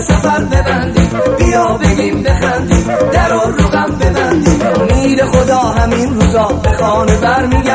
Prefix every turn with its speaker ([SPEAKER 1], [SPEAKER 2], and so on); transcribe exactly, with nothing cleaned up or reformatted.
[SPEAKER 1] سفر ببندیم، بیا بگیم بخندیم، در رو غم ببندیم. امید خدا همین روزا به خانه برمیگردیم.